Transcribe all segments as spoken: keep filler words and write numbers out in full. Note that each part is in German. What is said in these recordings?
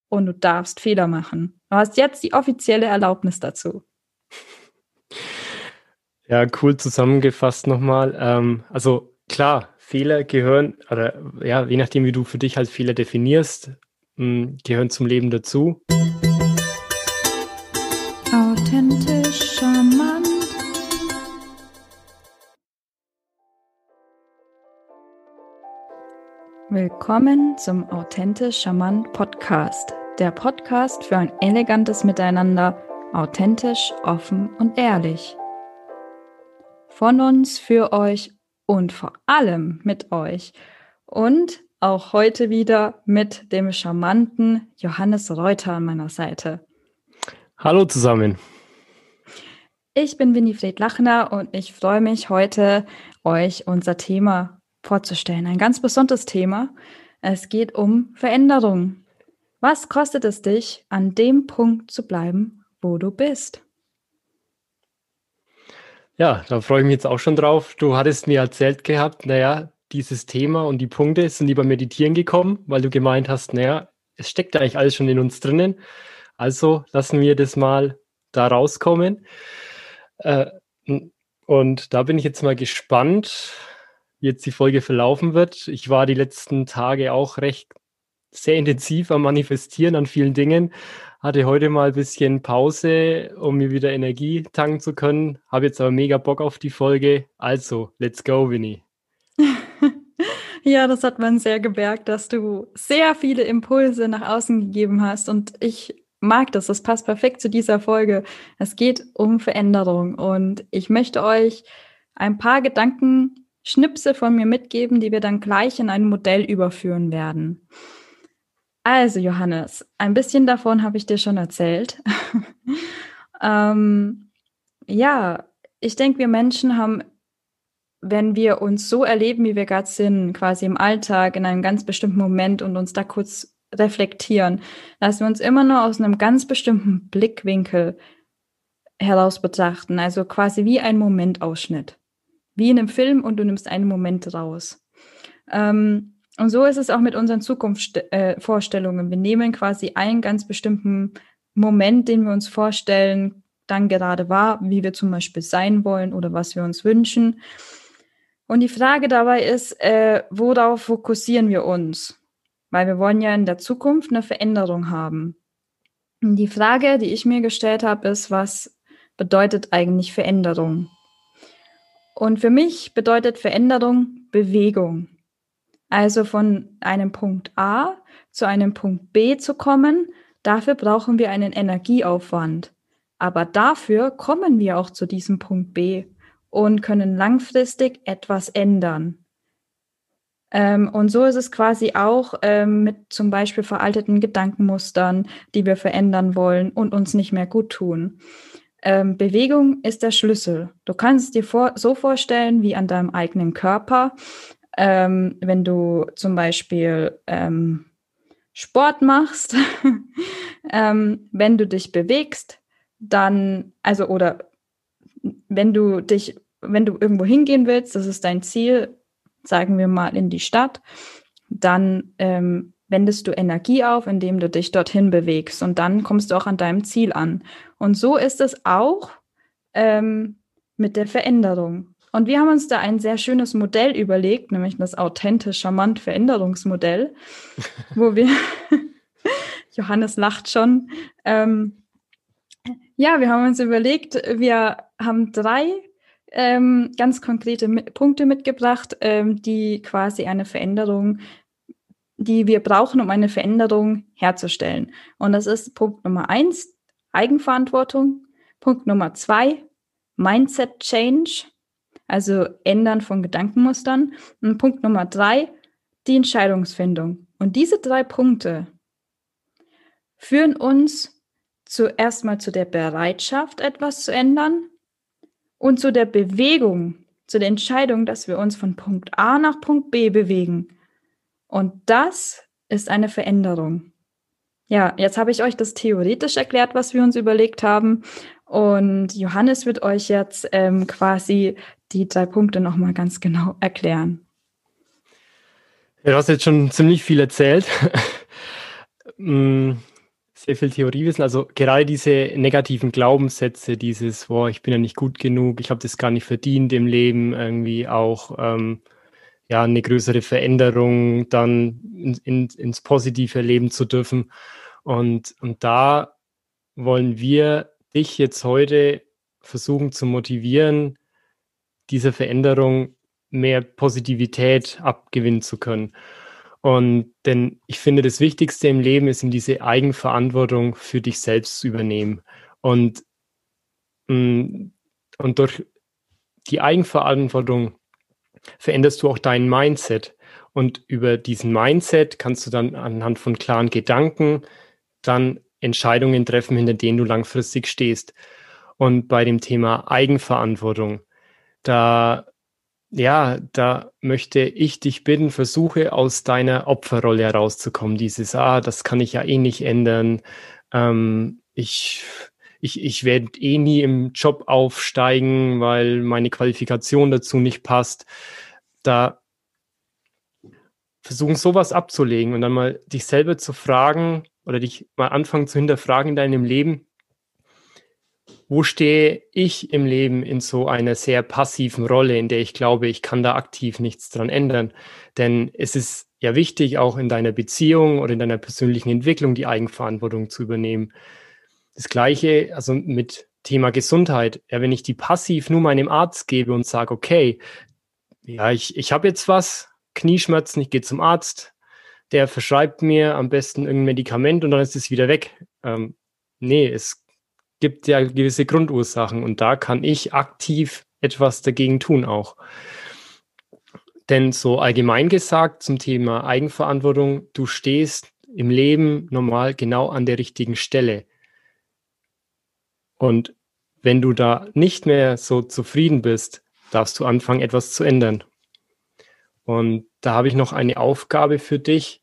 und du darfst Fehler machen. Du hast jetzt die offizielle Erlaubnis dazu. Ja, cool zusammengefasst nochmal. Ähm, also klar, Fehler gehören, oder ja, je nachdem, wie du für dich halt Fehler definierst, mh, gehören zum Leben dazu. Authentisch, charmant. Willkommen zum Authentisch Charmant Podcast. Der Podcast für ein elegantes Miteinander, authentisch, offen und ehrlich. Von uns, für euch und vor allem mit euch. Und auch heute wieder mit dem charmanten Johannes Reuter an meiner Seite. Hallo zusammen. Ich bin Winifred Lachner und ich freue mich heute, euch unser Thema vorzustellen. Ein ganz besonderes Thema. Es geht um Veränderung. Was kostet es dich, an dem Punkt zu bleiben, wo du bist? Ja, da freue ich mich jetzt auch schon drauf. Du hattest mir erzählt gehabt, naja, dieses Thema und die Punkte sind lieber Meditieren gekommen, weil du gemeint hast, naja, es steckt ja eigentlich alles schon in uns drinnen. Also lassen wir das mal da rauskommen. Äh, und da bin ich jetzt mal gespannt, wie jetzt die Folge verlaufen wird. Ich war die letzten Tage auch recht sehr intensiv am Manifestieren an vielen Dingen. Hatte heute mal ein bisschen Pause, um mir wieder Energie tanken zu können. Habe jetzt aber mega Bock auf die Folge. Also, let's go, Winnie. Ja, das hat man sehr gemerkt, dass du sehr viele Impulse nach außen gegeben hast. Und ich mag das. Das passt perfekt zu dieser Folge. Es geht um Veränderung. Und ich möchte euch ein paar Gedankenschnipsel von mir mitgeben, die wir dann gleich in ein Modell überführen werden. Also, Johannes, ein bisschen davon habe ich dir schon erzählt. ähm, ja, ich denke, wir Menschen haben, wenn wir uns so erleben, wie wir gerade sind, quasi im Alltag, in einem ganz bestimmten Moment und uns da kurz reflektieren, dass wir uns immer nur aus einem ganz bestimmten Blickwinkel heraus betrachten, also quasi wie ein Momentausschnitt. Wie in einem Film und du nimmst einen Moment raus. Ähm, Und so ist es auch mit unseren Zukunftsvorstellungen. Wir nehmen quasi einen ganz bestimmten Moment, den wir uns vorstellen, dann gerade wahr, wie wir zum Beispiel sein wollen oder was wir uns wünschen. Und die Frage dabei ist, äh, worauf fokussieren wir uns? Weil wir wollen ja in der Zukunft eine Veränderung haben. Und die Frage, die ich mir gestellt habe, ist, was bedeutet eigentlich Veränderung? Und für mich bedeutet Veränderung Bewegung. Also von einem Punkt A zu einem Punkt B zu kommen, dafür brauchen wir einen Energieaufwand. Aber dafür kommen wir auch zu diesem Punkt B und können langfristig etwas ändern. Ähm, und so ist es quasi auch ähm, mit zum Beispiel veralteten Gedankenmustern, die wir verändern wollen und uns nicht mehr gut tun. Ähm, Bewegung ist der Schlüssel. Du kannst es dir vor, so vorstellen wie an deinem eigenen Körper. Ähm, wenn du zum Beispiel ähm, Sport machst, ähm, wenn du dich bewegst, dann, also oder wenn du dich, wenn du irgendwo hingehen willst, das ist dein Ziel, sagen wir mal in die Stadt, dann ähm, wendest du Energie auf, indem du dich dorthin bewegst und dann kommst du auch an deinem Ziel an. Und so ist es auch ähm, mit der Veränderung. Und wir haben uns da ein sehr schönes Modell überlegt, nämlich das authentisch charmant Veränderungsmodell, wo wir, Johannes lacht schon, ähm, ja, wir haben uns überlegt, wir haben drei ähm, ganz konkrete Mi- Punkte mitgebracht, ähm, die quasi eine Veränderung, die wir brauchen, um eine Veränderung herzustellen. Und das ist Punkt Nummer eins, Eigenverantwortung. Punkt Nummer zwei, Mindset Change, also Ändern von Gedankenmustern. Und Punkt Nummer drei, die Entscheidungsfindung. Und diese drei Punkte führen uns zuerst mal zu der Bereitschaft, etwas zu ändern und zu der Bewegung, zu der Entscheidung, dass wir uns von Punkt A nach Punkt B bewegen. Und das ist eine Veränderung. Ja, jetzt habe ich euch das theoretisch erklärt, was wir uns überlegt haben. Und Johannes wird euch jetzt ähm, quasi die drei Punkte nochmal ganz genau erklären. Ja, du hast jetzt schon ziemlich viel erzählt. sehr viel Theoriewissen. Also gerade diese negativen Glaubenssätze, dieses, boah, ich bin ja nicht gut genug, ich habe das gar nicht verdient im Leben, irgendwie auch ähm, ja eine größere Veränderung dann in, in, ins Positive erleben zu dürfen. Und, und da wollen wir dich jetzt heute versuchen zu motivieren, diese Veränderung mehr Positivität abgewinnen zu können. Und denn ich finde, das Wichtigste im Leben ist, in diese Eigenverantwortung für dich selbst zu übernehmen. Und, mm, und durch die Eigenverantwortung veränderst du auch dein Mindset. Und über diesen Mindset kannst du dann anhand von klaren Gedanken dann Entscheidungen treffen, hinter denen du langfristig stehst. Und bei dem Thema Eigenverantwortung, da ja, da möchte ich dich bitten, versuche aus deiner Opferrolle herauszukommen. Dieses, ah, das kann ich ja eh nicht ändern. Ähm, ich, ich, ich werde eh nie im Job aufsteigen, weil meine Qualifikation dazu nicht passt. Da versuchen, sowas abzulegen und dann mal dich selber zu fragen oder dich mal anfangen zu hinterfragen in deinem Leben. Wo stehe ich im Leben in so einer sehr passiven Rolle, in der ich glaube, ich kann da aktiv nichts dran ändern? Denn es ist ja wichtig, auch in deiner Beziehung oder in deiner persönlichen Entwicklung die Eigenverantwortung zu übernehmen. Das Gleiche, also mit Thema Gesundheit. Ja, wenn ich die passiv nur meinem Arzt gebe und sage, okay, ja, ich, ich habe jetzt was, Knieschmerzen, ich gehe zum Arzt, der verschreibt mir am besten irgendein Medikament und dann ist es wieder weg. Ähm, nee, es gibt ja gewisse Grundursachen und da kann ich aktiv etwas dagegen tun auch. Denn so allgemein gesagt zum Thema Eigenverantwortung, du stehst im Leben normal genau an der richtigen Stelle. Und wenn du da nicht mehr so zufrieden bist, darfst du anfangen, etwas zu ändern. Und da habe ich noch eine Aufgabe für dich.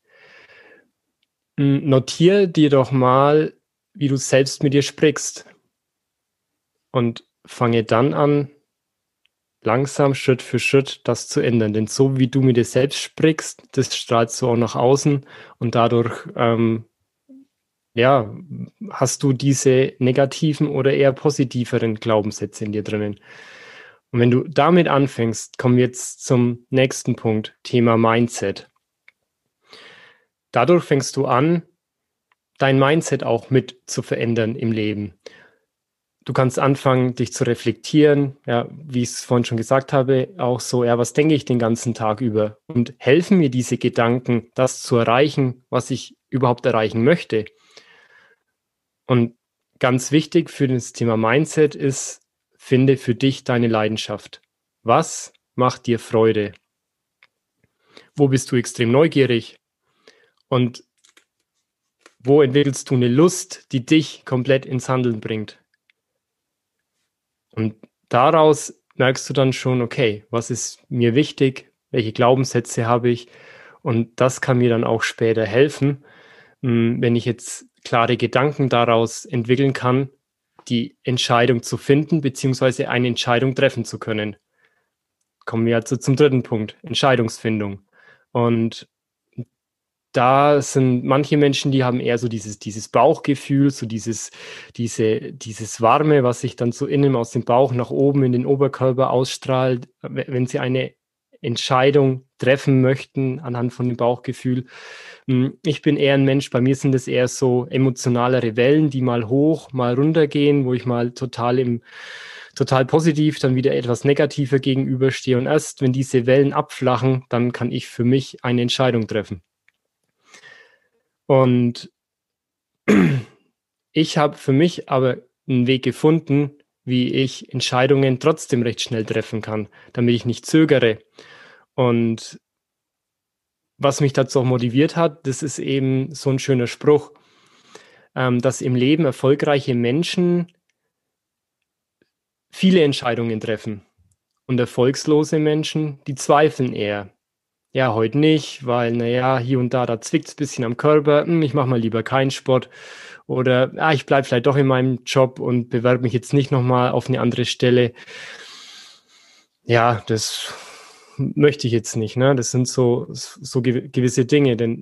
Notiere dir doch mal, wie du selbst mit dir sprichst. Und fange dann an, langsam Schritt für Schritt das zu ändern. Denn so wie du mit dir selbst sprichst, das strahlst du auch nach außen und dadurch ähm, ja, hast du diese negativen oder eher positiveren Glaubenssätze in dir drinnen. Und wenn du damit anfängst, kommen wir jetzt zum nächsten Punkt, Thema Mindset. Dadurch fängst du an, dein Mindset auch mit zu verändern im Leben. Du kannst anfangen, dich zu reflektieren, ja, wie ich es vorhin schon gesagt habe, auch so, ja, was denke ich den ganzen Tag über? Und helfen mir diese Gedanken, das zu erreichen, was ich überhaupt erreichen möchte? Und ganz wichtig für das Thema Mindset ist, finde für dich deine Leidenschaft. Was macht dir Freude? Wo bist du extrem neugierig? Und wo entwickelst du eine Lust, die dich komplett ins Handeln bringt? Und daraus merkst du dann schon, okay, was ist mir wichtig? Welche Glaubenssätze habe ich? Und das kann mir dann auch später helfen, wenn ich jetzt klare Gedanken daraus entwickeln kann, die Entscheidung zu finden, beziehungsweise eine Entscheidung treffen zu können. Kommen wir also zum dritten Punkt, Entscheidungsfindung. Und da sind manche Menschen, die haben eher so dieses, dieses Bauchgefühl, so dieses, diese, dieses Warme, was sich dann so innen aus dem Bauch nach oben in den Oberkörper ausstrahlt, wenn sie eine Entscheidung treffen möchten anhand von dem Bauchgefühl. Ich bin eher ein Mensch, bei mir sind es eher so emotionalere Wellen, die mal hoch, mal runter gehen, wo ich mal total im total positiv, dann wieder etwas negativer gegenüberstehe. Und erst wenn diese Wellen abflachen, dann kann ich für mich eine Entscheidung treffen. Und ich habe für mich aber einen Weg gefunden, wie ich Entscheidungen trotzdem recht schnell treffen kann, damit ich nicht zögere. Und was mich dazu auch motiviert hat, das ist eben so ein schöner Spruch, ähm, dass im Leben erfolgreiche Menschen viele Entscheidungen treffen und erfolgslose Menschen, die zweifeln eher. Ja, heute nicht, weil, naja, hier und da, da zwickt es ein bisschen am Körper, hm, ich mache mal lieber keinen Sport. Oder ah, ich bleibe vielleicht doch in meinem Job und bewerbe mich jetzt nicht nochmal auf eine andere Stelle. Ja, das möchte ich jetzt nicht. Ne? Das sind so, so gewisse Dinge. Denn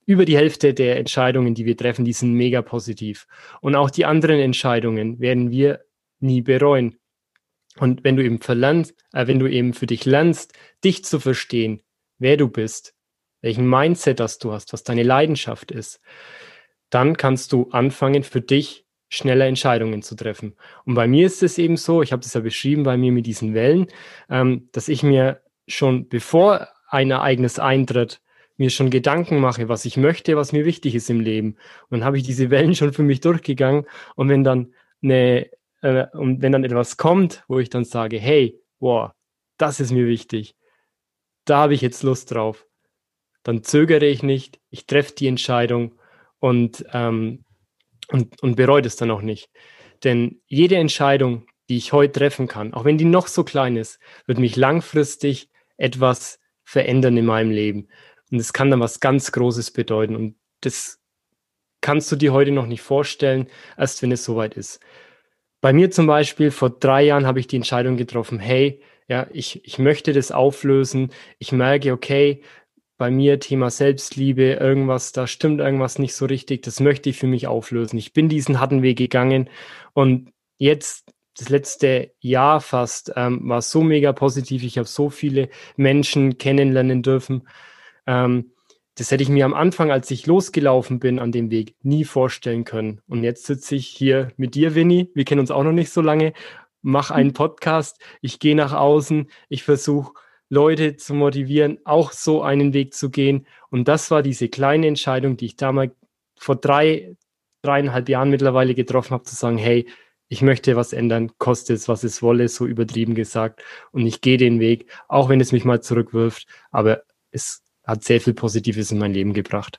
über die Hälfte der Entscheidungen, die wir treffen, die sind mega positiv. Und auch die anderen Entscheidungen werden wir nie bereuen. Und wenn du eben verlernst, äh, wenn du eben für dich lernst, dich zu verstehen, wer du bist, welchen Mindset das du hast, was deine Leidenschaft ist, dann kannst du anfangen, für dich schneller Entscheidungen zu treffen. Und bei mir ist es eben so, ich habe das ja beschrieben bei mir mit diesen Wellen, ähm, dass ich mir schon bevor ein Ereignis eintritt, mir schon Gedanken mache, was ich möchte, was mir wichtig ist im Leben. Und dann habe ich diese Wellen schon für mich durchgegangen. Und wenn dann eine, äh, und wenn dann etwas kommt, wo ich dann sage, hey, wow, das ist mir wichtig, da habe ich jetzt Lust drauf, dann zögere ich nicht, ich treffe die Entscheidung und, ähm, und, und bereue das dann auch nicht. Denn jede Entscheidung, die ich heute treffen kann, auch wenn die noch so klein ist, wird mich langfristig etwas verändern in meinem Leben. Und es kann dann was ganz Großes bedeuten. Und das kannst du dir heute noch nicht vorstellen, erst wenn es soweit ist. Bei mir zum Beispiel, vor drei Jahren habe ich die Entscheidung getroffen, hey, ja, ich, ich möchte das auflösen. Ich merke, okay, bei mir Thema Selbstliebe, irgendwas, da stimmt irgendwas nicht so richtig, das möchte ich für mich auflösen. Ich bin diesen harten Weg gegangen und jetzt, das letzte Jahr fast, ähm, war so mega positiv. Ich habe so viele Menschen kennenlernen dürfen. Ähm, das hätte ich mir am Anfang, als ich losgelaufen bin an dem Weg, nie vorstellen können. Und jetzt sitze ich hier mit dir, Winnie. Wir kennen uns auch noch nicht so lange. Mach einen Podcast. Ich gehe nach außen. Ich versuche, Leute zu motivieren, auch so einen Weg zu gehen. Und das war diese kleine Entscheidung, die ich damals vor drei, dreieinhalb Jahren mittlerweile getroffen habe, zu sagen, hey, ich möchte was ändern, koste es, was es wolle, so übertrieben gesagt. Und ich gehe den Weg, auch wenn es mich mal zurückwirft. Aber es hat sehr viel Positives in mein Leben gebracht.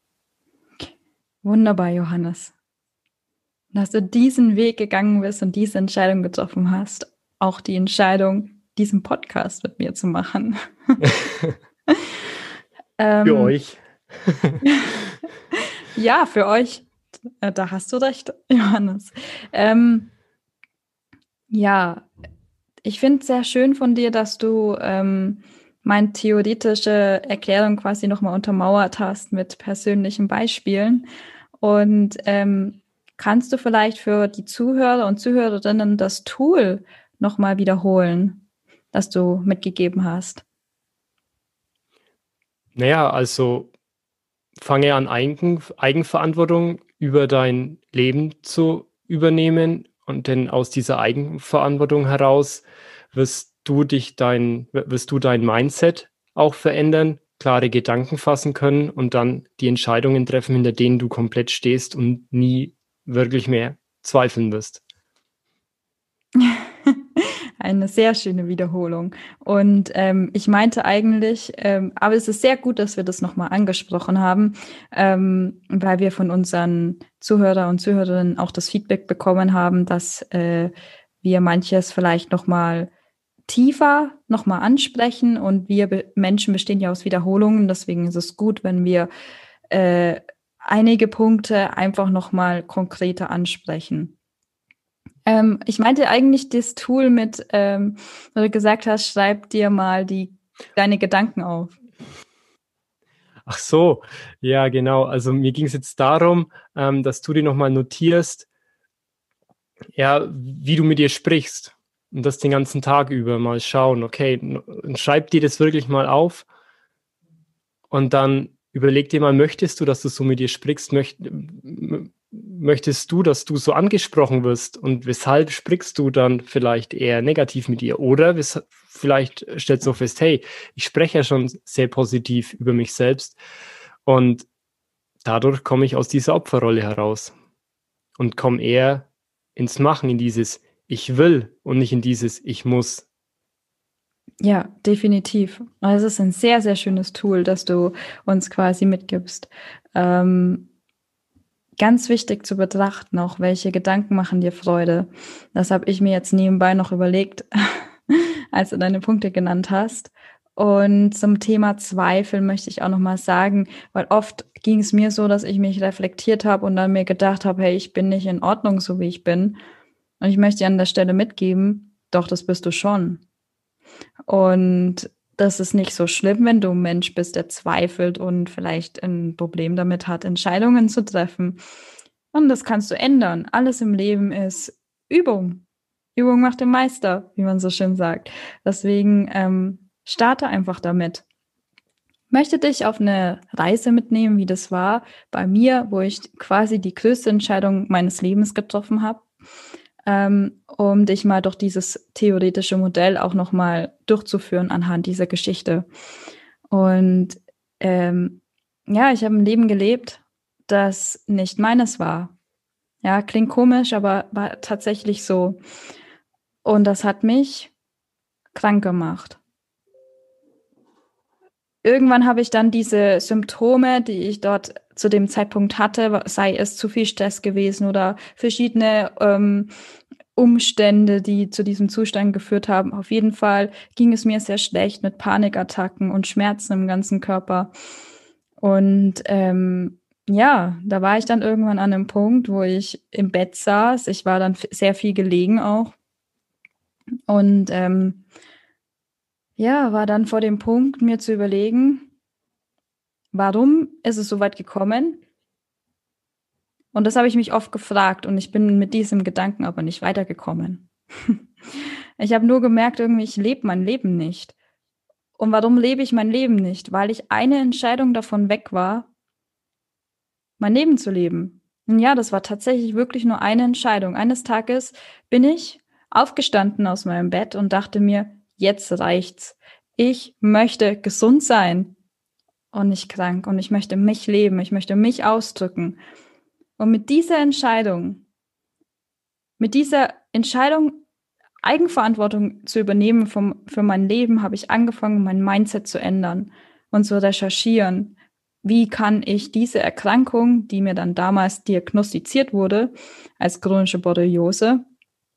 Wunderbar, Johannes. Dass du diesen Weg gegangen bist und diese Entscheidung getroffen hast. Auch die Entscheidung, diesen Podcast mit mir zu machen. ähm, für euch. Ja, für euch. Da hast du recht, Johannes. Ähm, ja, ich finde es sehr schön von dir, dass du ähm, meine theoretische Erklärung quasi nochmal untermauert hast mit persönlichen Beispielen. Und ähm, kannst du vielleicht für die Zuhörer und Zuhörerinnen das Tool nochmal wiederholen, das du mitgegeben hast? Naja, also fange an, Eigen, Eigenverantwortung über dein Leben zu übernehmen. Und denn aus dieser Eigenverantwortung heraus wirst du dich dein, wirst du dein Mindset auch verändern, klare Gedanken fassen können und dann die Entscheidungen treffen, hinter denen du komplett stehst und nie wirklich mehr zweifeln wirst. Eine sehr schöne Wiederholung. Und ähm, ich meinte eigentlich, ähm, aber es ist sehr gut, dass wir das nochmal angesprochen haben, ähm, weil wir von unseren Zuhörer und Zuhörerinnen auch das Feedback bekommen haben, dass äh, wir manches vielleicht nochmal tiefer nochmal ansprechen. Und wir Be- Menschen bestehen ja aus Wiederholungen. Deswegen ist es gut, wenn wir äh, einige Punkte einfach nochmal konkreter ansprechen. Ähm, ich meinte eigentlich das Tool mit, ähm, wo du gesagt hast, schreib dir mal die, deine Gedanken auf. Ach so, ja genau. Also mir ging es jetzt darum, ähm, dass du dir nochmal notierst, ja, wie du mit dir sprichst und das den ganzen Tag über mal schauen, okay, n- schreib dir das wirklich mal auf und dann überleg dir mal, möchtest du, dass du so mit dir sprichst, möcht, m- möchtest du, dass du so angesprochen wirst und weshalb sprichst du dann vielleicht eher negativ mit dir oder wes- vielleicht stellst du fest, hey, ich spreche ja schon sehr positiv über mich selbst und dadurch komme ich aus dieser Opferrolle heraus und komme eher ins Machen, in dieses Ich will und nicht in dieses Ich muss. Ja, definitiv. Also es ist ein sehr, sehr schönes Tool, das du uns quasi mitgibst. Ähm, ganz wichtig zu betrachten, auch welche Gedanken machen dir Freude. Das habe ich mir jetzt nebenbei noch überlegt, als du deine Punkte genannt hast. Und zum Thema Zweifel möchte ich auch noch mal sagen, weil oft ging es mir so, dass ich mich reflektiert habe und dann mir gedacht habe, hey, ich bin nicht in Ordnung, so wie ich bin. Und ich möchte dir an der Stelle mitgeben, doch, das bist du schon. Und das ist nicht so schlimm, wenn du ein Mensch bist, der zweifelt und vielleicht ein Problem damit hat, Entscheidungen zu treffen. Und das kannst du ändern. Alles im Leben ist Übung. Übung macht den Meister, wie man so schön sagt. Deswegen ähm, starte einfach damit. Möchte dich auf eine Reise mitnehmen, wie das war bei mir, wo ich quasi die größte Entscheidung meines Lebens getroffen habe, ähm, um dich mal durch dieses theoretische Modell auch nochmal durchzuführen anhand dieser Geschichte. Und ähm, ja, ich habe ein Leben gelebt, das nicht meines war. Ja, klingt komisch, aber war tatsächlich so. Und das hat mich krank gemacht. Irgendwann habe ich dann diese Symptome, die ich dort zu dem Zeitpunkt hatte, sei es zu viel Stress gewesen oder verschiedene ähm, Umstände, die zu diesem Zustand geführt haben. Auf jeden Fall ging es mir sehr schlecht mit Panikattacken und Schmerzen im ganzen Körper. Und ähm, ja, da war ich dann irgendwann an einem Punkt, wo ich im Bett saß. Ich war dann sehr viel gelegen auch. Und ähm, ja, war dann vor dem Punkt, mir zu überlegen, warum ist es so weit gekommen? Und das habe ich mich oft gefragt und ich bin mit diesem Gedanken aber nicht weitergekommen. Ich habe nur gemerkt, irgendwie, ich lebe mein Leben nicht. Und warum lebe ich mein Leben nicht? Weil ich eine Entscheidung davon weg war, mein Leben zu leben. Und ja, das war tatsächlich wirklich nur eine Entscheidung. Eines Tages bin ich aufgestanden aus meinem Bett und dachte mir, jetzt reicht's. Ich möchte gesund sein und nicht krank und ich möchte mich leben, ich möchte mich ausdrücken. Und mit dieser Entscheidung, mit dieser Entscheidung, Eigenverantwortung zu übernehmen vom, für mein Leben, habe ich angefangen, mein Mindset zu ändern und zu recherchieren. Wie kann ich diese Erkrankung, die mir dann damals diagnostiziert wurde, als chronische Borreliose,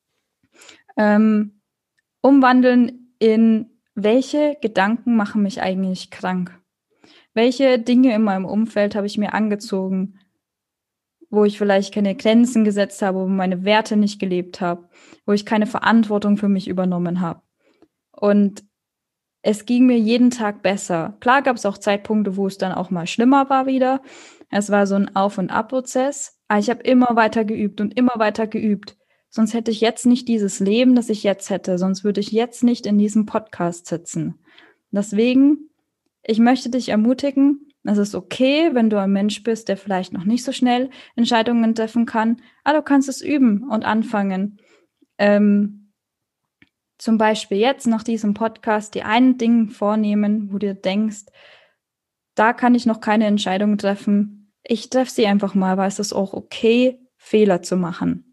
ähm, umwandeln in welche Gedanken machen mich eigentlich krank? Welche Dinge in meinem Umfeld habe ich mir angezogen, wo ich vielleicht keine Grenzen gesetzt habe, wo meine Werte nicht gelebt habe, wo ich keine Verantwortung für mich übernommen habe. Und es ging mir jeden Tag besser. Klar gab es auch Zeitpunkte, wo es dann auch mal schlimmer war wieder. Es war so ein Auf- und Ab-Prozess. Aber ich habe immer weiter geübt und immer weiter geübt. Sonst hätte ich jetzt nicht dieses Leben, das ich jetzt hätte. Sonst würde ich jetzt nicht in diesem Podcast sitzen. Deswegen, ich möchte dich ermutigen, es ist okay, wenn du ein Mensch bist, der vielleicht noch nicht so schnell Entscheidungen treffen kann, aber du kannst es üben und anfangen. Ähm, zum Beispiel jetzt nach diesem Podcast die einen Dinge vornehmen, wo du denkst, da kann ich noch keine Entscheidung treffen. Ich treffe sie einfach mal, weil es ist auch okay, Fehler zu machen.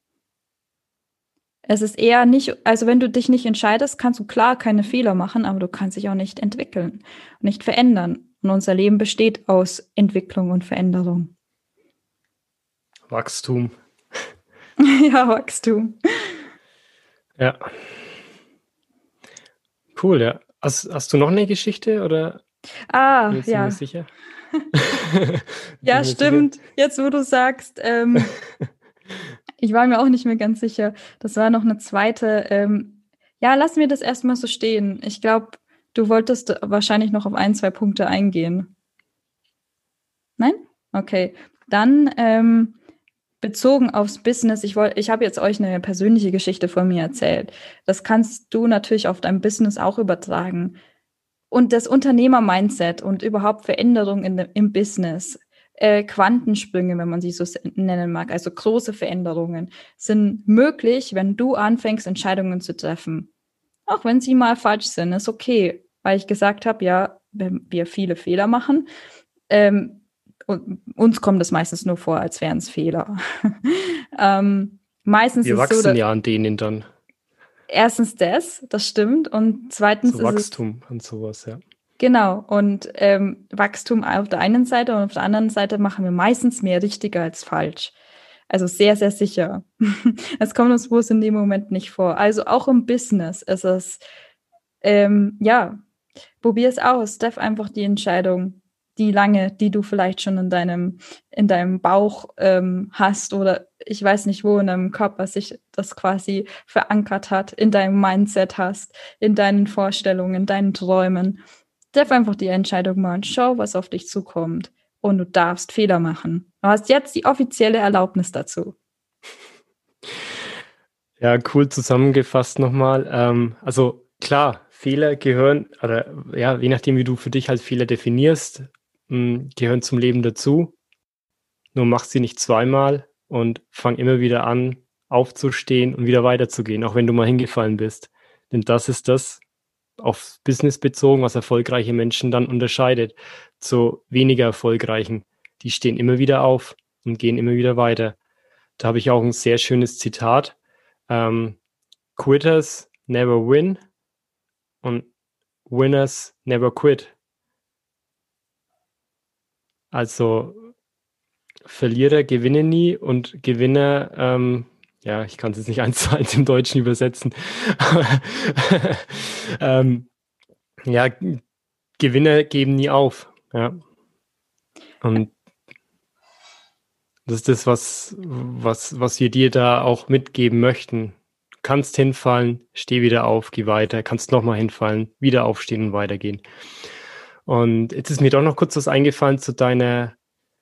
Es ist eher nicht, also wenn du dich nicht entscheidest, kannst du klar keine Fehler machen, aber du kannst dich auch nicht entwickeln, nicht verändern. Und unser Leben besteht aus Entwicklung und Veränderung. Wachstum. Ja, Wachstum. Ja. Cool, ja. Hast, hast du noch eine Geschichte oder? Ah, Jetzt ja. bin ich sicher. Ja, stimmt. Sicher? Jetzt, wo du sagst, ähm, ich war mir auch nicht mehr ganz sicher. Das war noch eine zweite. Ähm, ja, lass mir das erstmal so stehen. Ich glaube, du wolltest wahrscheinlich noch auf ein, zwei Punkte eingehen. Nein? Okay. Dann ähm, bezogen aufs Business. Ich wollte, ich habe jetzt euch eine persönliche Geschichte von mir erzählt. Das kannst du natürlich auf dein Business auch übertragen. Und das Unternehmer-Mindset und überhaupt Veränderungen in, im Business, äh, Quantensprünge, wenn man sie so nennen mag, also große Veränderungen, sind möglich, wenn du anfängst, Entscheidungen zu treffen. Auch wenn sie mal falsch sind, ist okay. Weil ich gesagt habe, ja, wenn wir viele Fehler machen, ähm, und uns kommt es meistens nur vor, als wären es Fehler. ähm, meistens wir ist wachsen es so, ja an denen dann. Erstens das, das stimmt. Und zweitens so ist Wachstum es, und sowas, ja. Genau. Und ähm, Wachstum auf der einen Seite und auf der anderen Seite machen wir meistens mehr richtig als falsch. Also sehr, sehr sicher. Es kommt uns bloß in dem Moment nicht vor. Also auch im Business ist es, ähm, ja, probier es aus. Treff einfach die Entscheidung, die lange, die du vielleicht schon in deinem, in deinem Bauch ähm, hast oder ich weiß nicht wo in deinem Körper sich das quasi verankert hat, in deinem Mindset hast, in deinen Vorstellungen, in deinen Träumen. Treff einfach die Entscheidung mal und schau, was auf dich zukommt. Und du darfst Fehler machen. Du hast jetzt die offizielle Erlaubnis dazu. Ja, cool zusammengefasst nochmal. Ähm, also klar, Fehler gehören, oder ja, je nachdem, wie du für dich halt Fehler definierst, mh, gehören zum Leben dazu. Nur mach sie nicht zweimal und fang immer wieder an, aufzustehen und wieder weiterzugehen, auch wenn du mal hingefallen bist. Denn das ist das, aufs Business bezogen, was erfolgreiche Menschen dann unterscheidet zu weniger erfolgreichen. Die stehen immer wieder auf und gehen immer wieder weiter. Da habe ich auch ein sehr schönes Zitat. Ähm, Quitters never win und Winners never quit. Also Verlierer gewinnen nie und Gewinner, ähm, ja, ich kann es jetzt nicht eins zu eins im Deutschen übersetzen. ähm, ja, Gewinner geben nie auf. Ja. Und das ist das, was, was, was wir dir da auch mitgeben möchten. Du kannst hinfallen, steh wieder auf, geh weiter, kannst nochmal hinfallen, wieder aufstehen und weitergehen. Und jetzt ist mir doch noch kurz was eingefallen zu deiner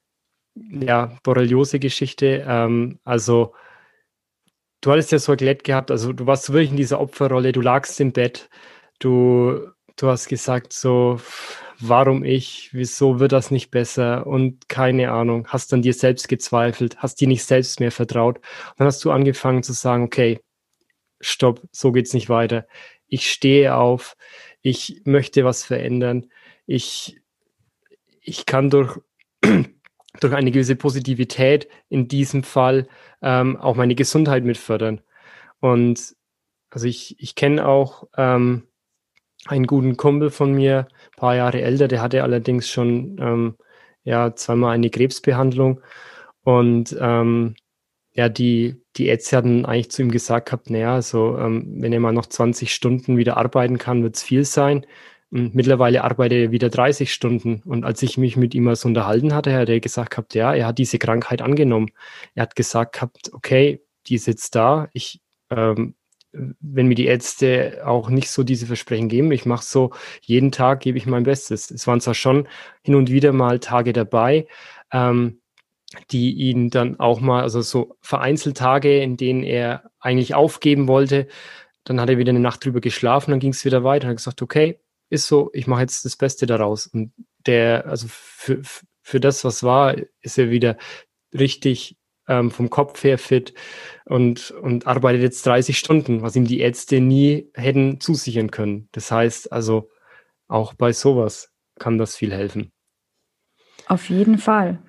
ja, Borreliose-Geschichte. Ähm, also du hattest ja so erklärt gehabt, also du warst wirklich in dieser Opferrolle, du lagst im Bett, du, du hast gesagt so, warum ich, wieso wird das nicht besser und keine Ahnung, hast an dir selbst gezweifelt, hast dir nicht selbst mehr vertraut. Und dann hast du angefangen zu sagen, okay, stopp, so geht's nicht weiter. Ich stehe auf, ich möchte was verändern, ich, ich kann durch, durch eine gewisse Positivität in diesem Fall ähm, auch meine Gesundheit mit fördern. Und also ich, ich kenne auch ähm, einen guten Kumpel von mir, ein paar Jahre älter, der hatte allerdings schon ähm, ja, zweimal eine Krebsbehandlung. Und ähm, ja, die, die Ärzte hatten eigentlich zu ihm gesagt gehabt, naja, also ähm, wenn er mal noch zwanzig Stunden wieder arbeiten kann, wird es viel sein. Und mittlerweile arbeitet er wieder dreißig Stunden. Und als ich mich mit ihm mal so unterhalten hatte, hat er gesagt gehabt, ja, er hat diese Krankheit angenommen. Er hat gesagt gehabt, okay, die ist jetzt da. Ich, ähm, wenn mir die Ärzte auch nicht so diese Versprechen geben, ich mache so, jeden Tag gebe ich mein Bestes. Es waren zwar schon hin und wieder mal Tage dabei, ähm, die ihn dann auch mal, also so vereinzelt Tage, in denen er eigentlich aufgeben wollte, dann hat er wieder eine Nacht drüber geschlafen, dann ging es wieder weiter und hat gesagt, okay, ist so, ich mache jetzt das Beste daraus. Und der, also für, für das, was war, ist er wieder richtig ähm, vom Kopf her fit und, und arbeitet jetzt dreißig Stunden, was ihm die Ärzte nie hätten zusichern können. Das heißt also, auch bei sowas kann das viel helfen. Auf jeden Fall.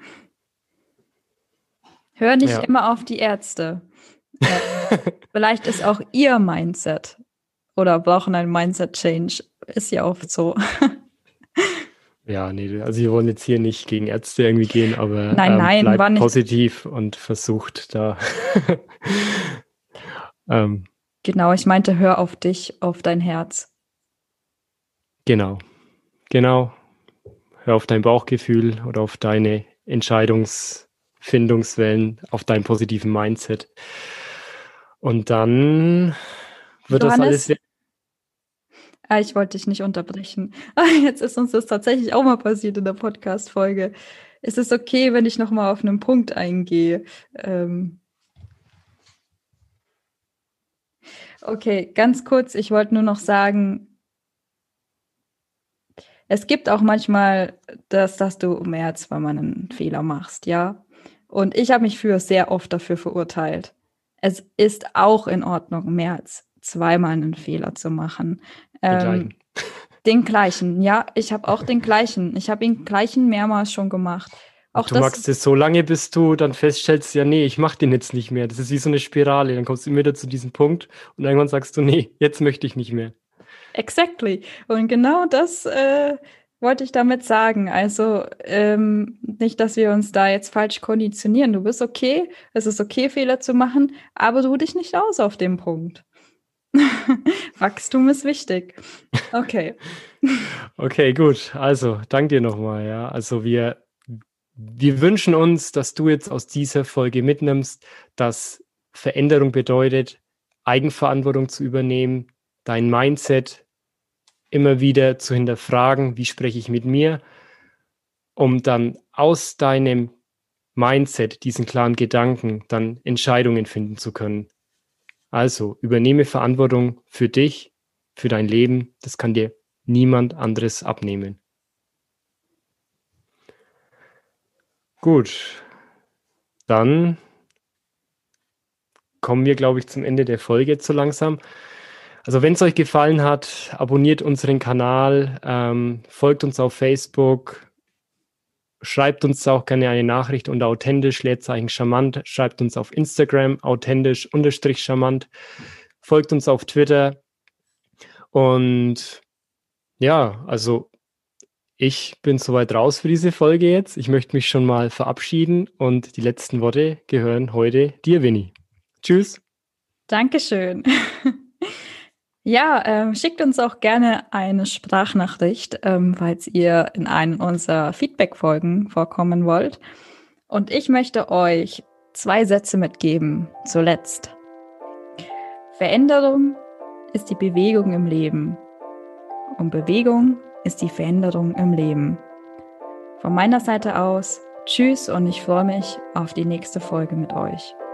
Hör nicht Ja. immer auf die Ärzte. Äh, vielleicht ist auch ihr Mindset oder brauchen ein Mindset-Change. Ist ja oft so. Ja, nee, also wir wollen jetzt hier nicht gegen Ärzte irgendwie gehen, aber Nein, ähm, nein, war bleibt nicht. positiv und versucht da. ähm, Genau, ich meinte, hör auf dich, auf dein Herz. genau, genau. Hör auf dein Bauchgefühl oder auf deine Entscheidungsfindungswellen, auf deinen positiven Mindset. Und dann wird das Johannes? alles. Ah, ich wollte dich nicht unterbrechen. Jetzt ist uns das tatsächlich auch mal passiert in der Podcast-Folge. Ist es okay, wenn ich noch mal auf einen Punkt eingehe? Ähm okay, ganz kurz, ich wollte nur noch sagen, es gibt auch manchmal das, dass du merkst, wenn man einen Fehler machst, ja. Und ich habe mich für sehr oft dafür verurteilt. Es ist auch in Ordnung, mehr als zweimal einen Fehler zu machen. Den Ähm, gleichen. Den gleichen, ja, ich habe auch den gleichen. Ich habe ihn gleichen mehrmals schon gemacht. Auch Du das, magst es so lange, bis du dann feststellst, ja, nee, ich mach den jetzt nicht mehr. Das ist wie so eine Spirale. Dann kommst du immer wieder zu diesem Punkt und irgendwann sagst du, nee, jetzt möchte ich nicht mehr. exactly. Und genau das äh, wollte ich damit sagen. Also ähm, nicht, dass wir uns da jetzt falsch konditionieren. Du bist okay, es ist okay, Fehler zu machen, aber ruh dich nicht aus auf dem Punkt. Wachstum ist wichtig. Okay. Okay, gut. Also, danke dir nochmal. Ja, also wir, wir wünschen uns, dass du jetzt aus dieser Folge mitnimmst, dass Veränderung bedeutet, Eigenverantwortung zu übernehmen, dein Mindset immer wieder zu hinterfragen, wie spreche ich mit mir, um dann aus deinem Mindset, diesen klaren Gedanken, dann Entscheidungen finden zu können. Also übernehme Verantwortung für dich, für dein Leben. Das kann dir niemand anderes abnehmen. Gut, dann kommen wir, glaube ich, zum Ende der Folge jetzt so langsam. Also wenn es euch gefallen hat, abonniert unseren Kanal, ähm, folgt uns auf Facebook, schreibt uns auch gerne eine Nachricht unter authentisch, Leerzeichen charmant, schreibt uns auf Instagram, authentisch, unterstrich charmant, folgt uns auf Twitter und ja, also ich bin soweit raus für diese Folge jetzt. Ich möchte mich schon mal verabschieden und die letzten Worte gehören heute dir, Winnie. Tschüss. Dankeschön. Ja, ähm, schickt uns auch gerne eine Sprachnachricht, ähm, falls ihr in einen unserer Feedback-Folgen vorkommen wollt. Und ich möchte euch zwei Sätze mitgeben, zuletzt. Veränderung ist die Bewegung im Leben. Und Bewegung ist die Veränderung im Leben. Von meiner Seite aus, tschüss und ich freue mich auf die nächste Folge mit euch.